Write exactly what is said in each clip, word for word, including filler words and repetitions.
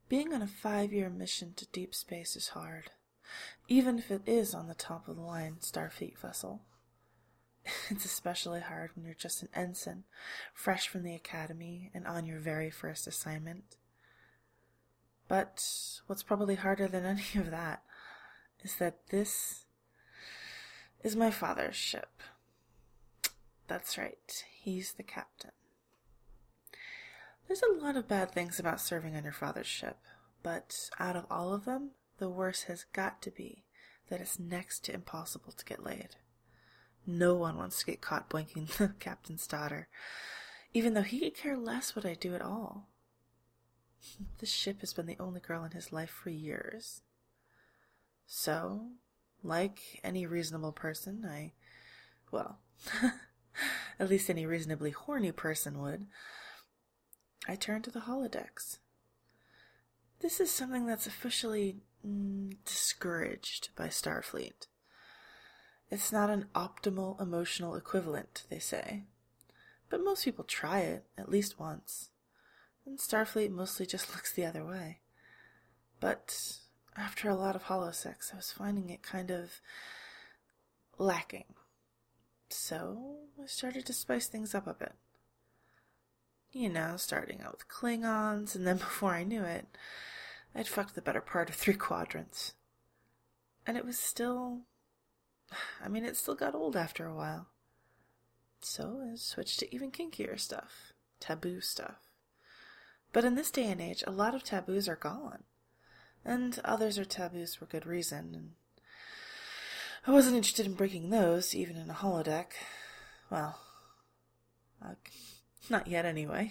Being on a five-year mission to deep space is hard, even if it is on the top-of-the-line Starfleet vessel. It's especially hard when you're just an ensign, fresh from the academy and on your very first assignment. But what's probably harder than any of that is that this is my father's ship. That's right, he's the captain. There's a lot of bad things about serving on your father's ship, but out of all of them, the worst has got to be that it's next to impossible to get laid. No one wants to get caught blinking the captain's daughter, even though he could care less what I do at all. This ship has been the only girl in his life for years. So, like any reasonable person, I, well, at least any reasonably horny person would, I turned to the holodecks. This is something that's officially mm, discouraged by Starfleet. It's not an optimal emotional equivalent, they say. But most people try it, at least once. And Starfleet mostly just looks the other way. But after a lot of holosex, I was finding it kind of lacking. So I started to spice things up a bit. You know, starting out with Klingons, and then before I knew it, I'd fucked the better part of three quadrants. And it was still... I mean, it still got old after a while. So I switched to even kinkier stuff. Taboo stuff. But in this day and age, a lot of taboos are gone. And others are taboos for good reason. And I wasn't interested in breaking those, even in a holodeck. Well, uh, not yet anyway.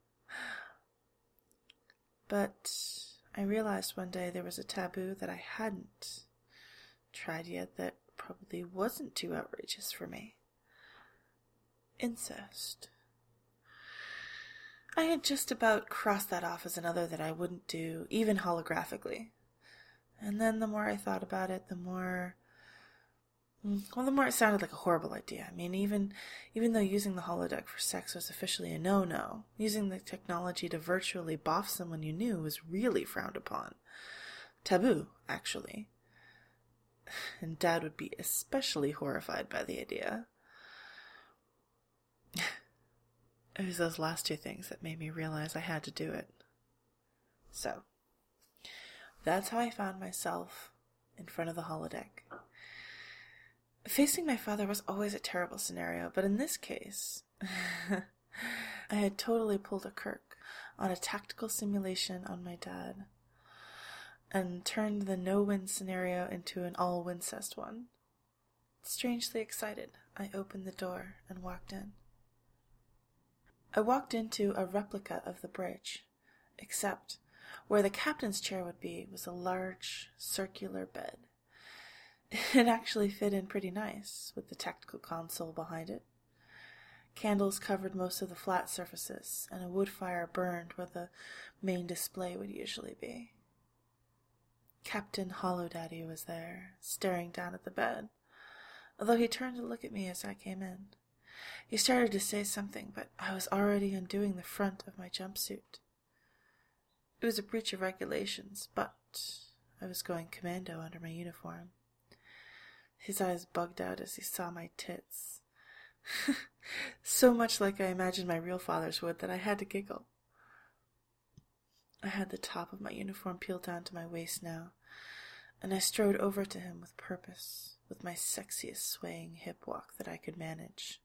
But I realized one day there was a taboo that I hadn't tried yet that probably wasn't too outrageous for me. Incest. I had just about crossed that off as another that I wouldn't do, even holographically. And then the more I thought about it, the more... Well, the more it sounded like a horrible idea. I mean, even even though using the holodeck for sex was officially a no-no, using the technology to virtually boff someone you knew was really frowned upon. Taboo, actually. And Dad would be especially horrified by the idea. It was those last two things that made me realize I had to do it. So, that's how I found myself in front of the holodeck. Facing my father was always a terrible scenario, but in this case, I had totally pulled a Kirk on a tactical simulation on my dad, and turned the no-win scenario into an all-wincest one. Strangely excited, I opened the door and walked in. I walked into a replica of the bridge, except where the captain's chair would be was a large, circular bed. It actually fit in pretty nice, with the tactical console behind it. Candles covered most of the flat surfaces, and a wood fire burned where the main display would usually be. Captain Holodaddy was there, staring down at the bed, although he turned to look at me as I came in. He started to say something, but I was already undoing the front of my jumpsuit. It was a breach of regulations, but I was going commando under my uniform. His eyes bugged out as he saw my tits. So much like I imagined my real father's would that I had to giggle. I had the top of my uniform peeled down to my waist now, and I strode over to him with purpose, with my sexiest swaying hip walk that I could manage.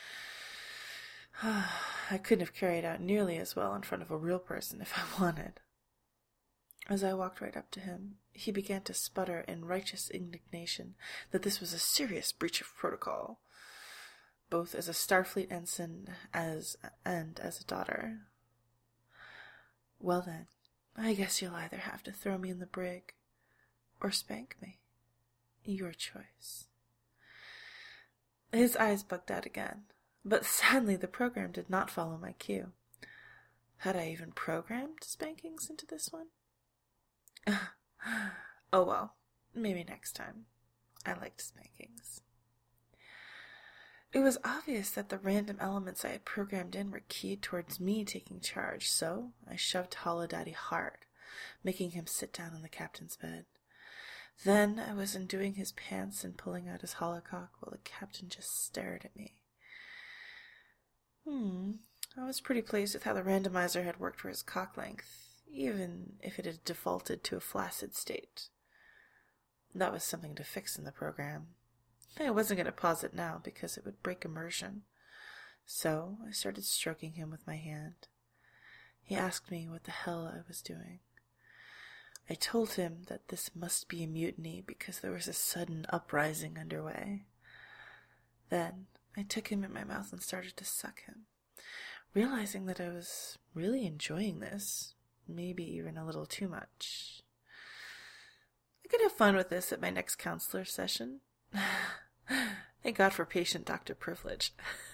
I couldn't have carried out nearly as well in front of a real person if I wanted. As I walked right up to him, he began to sputter in righteous indignation that this was a serious breach of protocol, both as a Starfleet ensign as and as a daughter. Well then, I guess you'll either have to throw me in the brig or spank me. Your choice. His eyes bugged out again, but sadly the program did not follow my cue. Had I even programmed spankings into this one? Oh well, maybe next time. I liked spankings. It was obvious that the random elements I had programmed in were keyed towards me taking charge, so I shoved Holodaddy hard, making him sit down on the captain's bed. Then I was undoing his pants and pulling out his holocock while the captain just stared at me. Hmm, I was pretty pleased with how the randomizer had worked for his cock length, even if it had defaulted to a flaccid state. That was something to fix in the program. I wasn't going to pause it now because it would break immersion. So I started stroking him with my hand. He asked me what the hell I was doing. I told him that this must be a mutiny because there was a sudden uprising underway. Then I took him in my mouth and started to suck him, realizing that I was really enjoying this, maybe even a little too much. I could have fun with this at my next counselor session. Thank God for patient doctor privilege.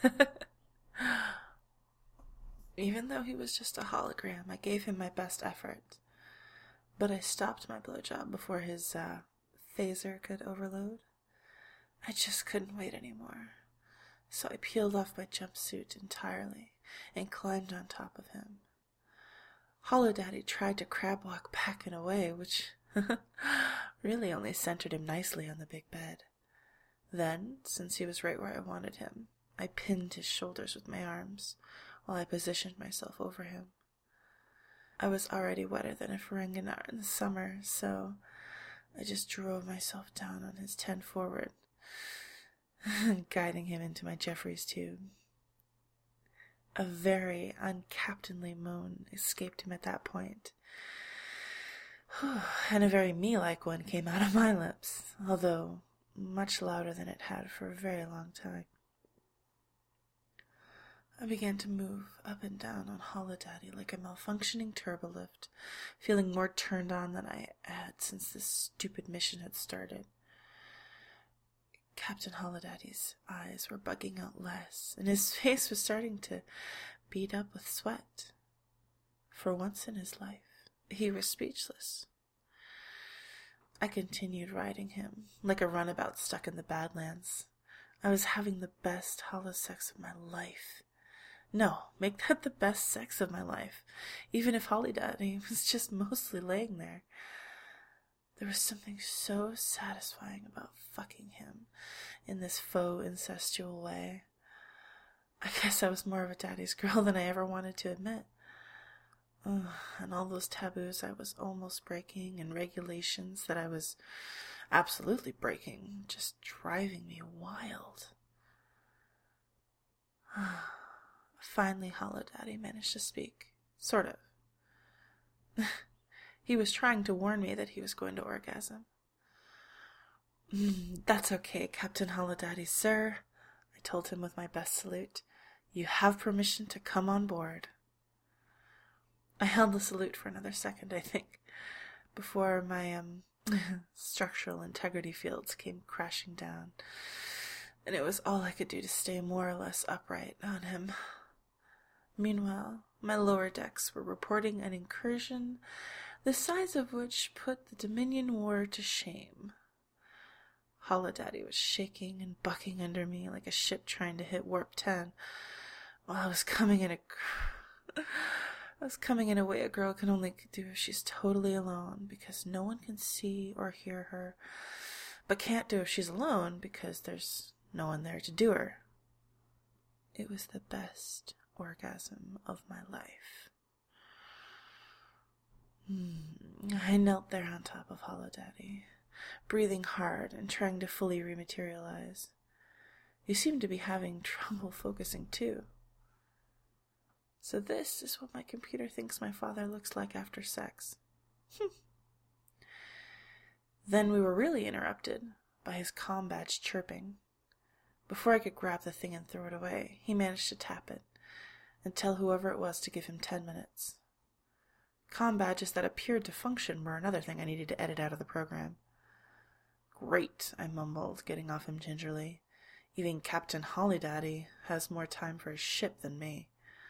Even though he was just a hologram, I gave him my best effort. But I stopped my blowjob before his uh, phaser could overload. I just couldn't wait anymore. So I peeled off my jumpsuit entirely and climbed on top of him. Holodaddy tried to crab walk back and away, which really only centered him nicely on the big bed. Then, since he was right where I wanted him, I pinned his shoulders with my arms while I positioned myself over him. I was already wetter than a Ferenginar in the summer, so I just drove myself down on his ten forward, guiding him into my Jeffries tube. A very uncaptainly moan escaped him at that point, and a very me-like one came out of my lips, although much louder than it had for a very long time. I began to move up and down on Holodaddy like a malfunctioning turbolift, feeling more turned on than I had since this stupid mission had started. Captain Holodaddy's eyes were bugging out less, and his face was starting to bead up with sweat. For once in his life, he was speechless. I continued riding him, like a runabout stuck in the Badlands. I was having the best holosex of my life. No, make that the best sex of my life, even if Holodaddy was just mostly laying there. There was something so satisfying about fucking him in this faux incestual way. I guess I was more of a daddy's girl than I ever wanted to admit. Ugh, and all those taboos I was almost breaking and regulations that I was absolutely breaking, just driving me wild. Finally, Holodaddy managed to speak. Sort of. He was trying to warn me that he was going to orgasm. Mm, that's okay, Captain Holodaddy, sir, I told him with my best salute. You have permission to come on board. I held the salute for another second, I think, before my um structural integrity fields came crashing down, and it was all I could do to stay more or less upright on him. Meanwhile, my lower decks were reporting an incursion the size of which put the Dominion War to shame. Holodaddy was shaking and bucking under me like a ship trying to hit warp ten, while I was coming in a... I was coming in a way a girl can only do if she's totally alone, because no one can see or hear her, but can't do if she's alone because there's no one there to do her. It was the best orgasm of my life. Hmm. I knelt there on top of Holodaddy, breathing hard and trying to fully rematerialize. He seemed to be having trouble focusing too. So this is what my computer thinks my father looks like after sex. Then we were really interrupted by his comm badge chirping. Before I could grab the thing and throw it away, he managed to tap it and tell whoever it was to give him ten minutes. Comm badges that appeared to function were another thing I needed to edit out of the program. Great, I mumbled, getting off him gingerly. Even Captain Holodaddy has more time for his ship than me.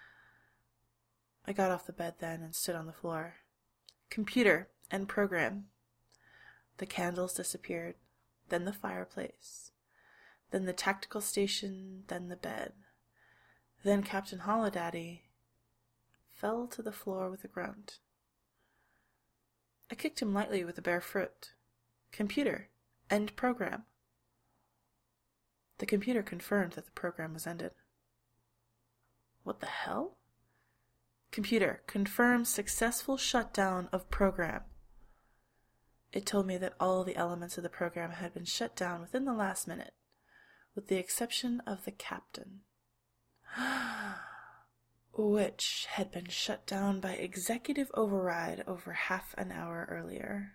I got off the bed then and stood on the floor. Computer, end program. The candles disappeared, then the fireplace, then the tactical station, then the bed. Then Captain Holodaddy fell to the floor with a grunt. I kicked him lightly with a bare foot. Computer, end program. The computer confirmed that the program was ended. What the hell? Computer, confirm successful shutdown of program. It told me that all the elements of the program had been shut down within the last minute, with the exception of the captain, which had been shut down by executive override over half an hour earlier.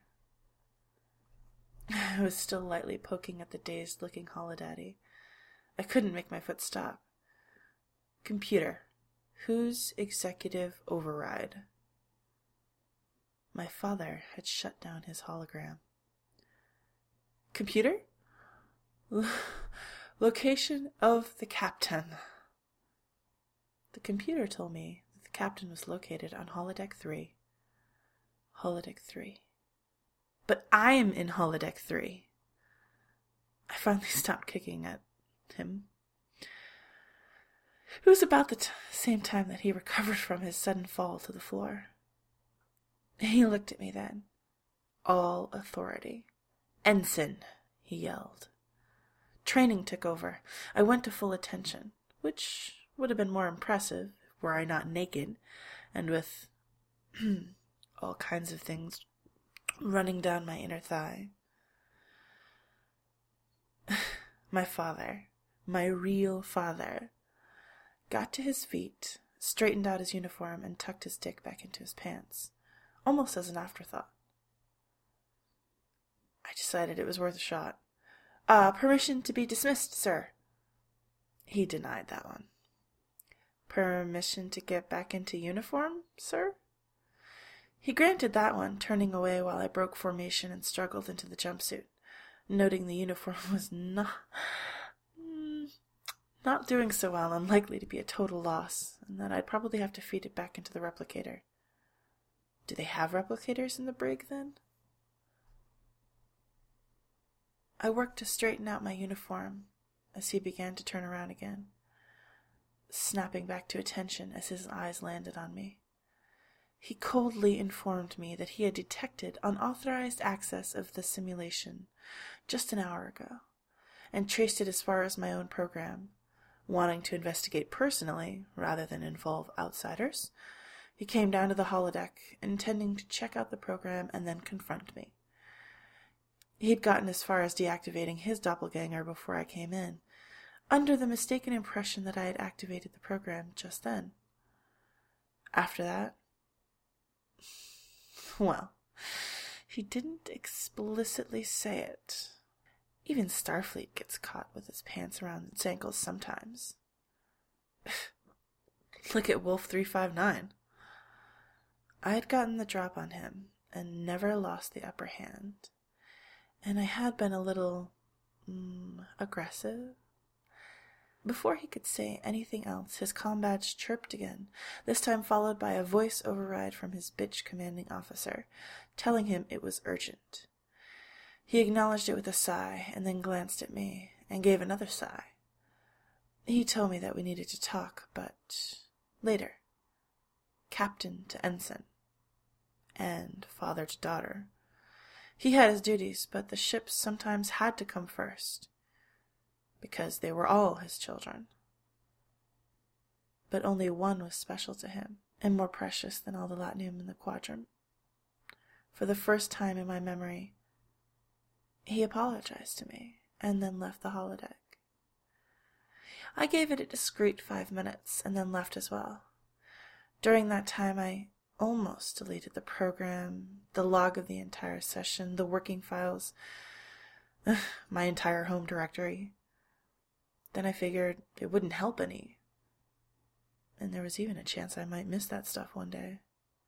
I was still lightly poking at the dazed-looking holodaddy. I couldn't make my foot stop. Computer, whose executive override? My father had shut down his hologram. Computer? L- location of the captain. The computer told me that the captain was located on holodeck three. Holodeck three. But I'm in holodeck three. I finally stopped kicking at him. It was about the t- same time that he recovered from his sudden fall to the floor. He looked at me then. All authority. Ensign, he yelled. Training took over. I went to full attention, which would have been more impressive were I not naked, and with all kinds of things running down my inner thigh. My father, my real father, got to his feet, straightened out his uniform, and tucked his dick back into his pants, almost as an afterthought. I decided it was worth a shot. Uh, permission to be dismissed, sir. He denied that one. Permission to get back into uniform, sir? He granted that one, turning away while I broke formation and struggled into the jumpsuit, noting the uniform was not, not doing so well and likely to be a total loss, and that I'd probably have to feed it back into the replicator. Do they have replicators in the brig, then? I worked to straighten out my uniform as he began to turn around again, snapping back to attention as his eyes landed on me. He coldly informed me that he had detected unauthorized access of the simulation just an hour ago, and traced it as far as my own program. Wanting to investigate personally, rather than involve outsiders, he came down to the holodeck, intending to check out the program and then confront me. He'd gotten as far as deactivating his doppelganger before I came in, under the mistaken impression that I had activated the program just then. After that, well, he didn't explicitly say it. Even Starfleet gets caught with his pants around its ankles sometimes. Look at Wolf three five nine. I had gotten the drop on him and never lost the upper hand, and I had been a little mm, aggressive. Before he could say anything else, his comm badge chirped again, this time followed by a voice override from his bitch commanding officer, telling him it was urgent. He acknowledged it with a sigh, and then glanced at me, and gave another sigh. He told me that we needed to talk, but later. Captain to ensign, and father to daughter. He had his duties, but the ships sometimes had to come first, because they were all his children. But only one was special to him, and more precious than all the latinium in the quadrant. For the first time in my memory, he apologized to me, and then left the holodeck. I gave it a discreet five minutes, and then left as well. During that time, I almost deleted the program, the log of the entire session, the working files, my entire home directory. Then I figured it wouldn't help any, and there was even a chance I might miss that stuff one day.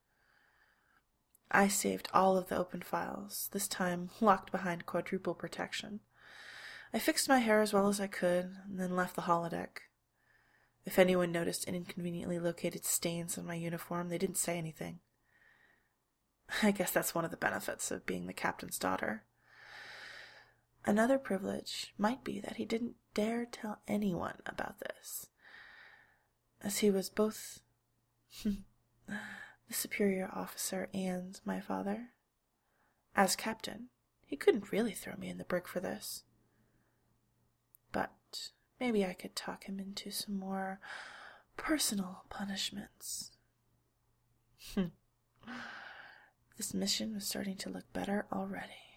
I saved all of the open files, this time locked behind quadruple protection. I fixed my hair as well as I could, and then left the holodeck. If anyone noticed inconveniently located stains on my uniform, they didn't say anything. I guess that's one of the benefits of being the captain's daughter. Another privilege might be that he didn't dare tell anyone about this, as he was both the superior officer and my father. As captain, he couldn't really throw me in the brig for this. But maybe I could talk him into some more personal punishments. This mission was starting to look better already.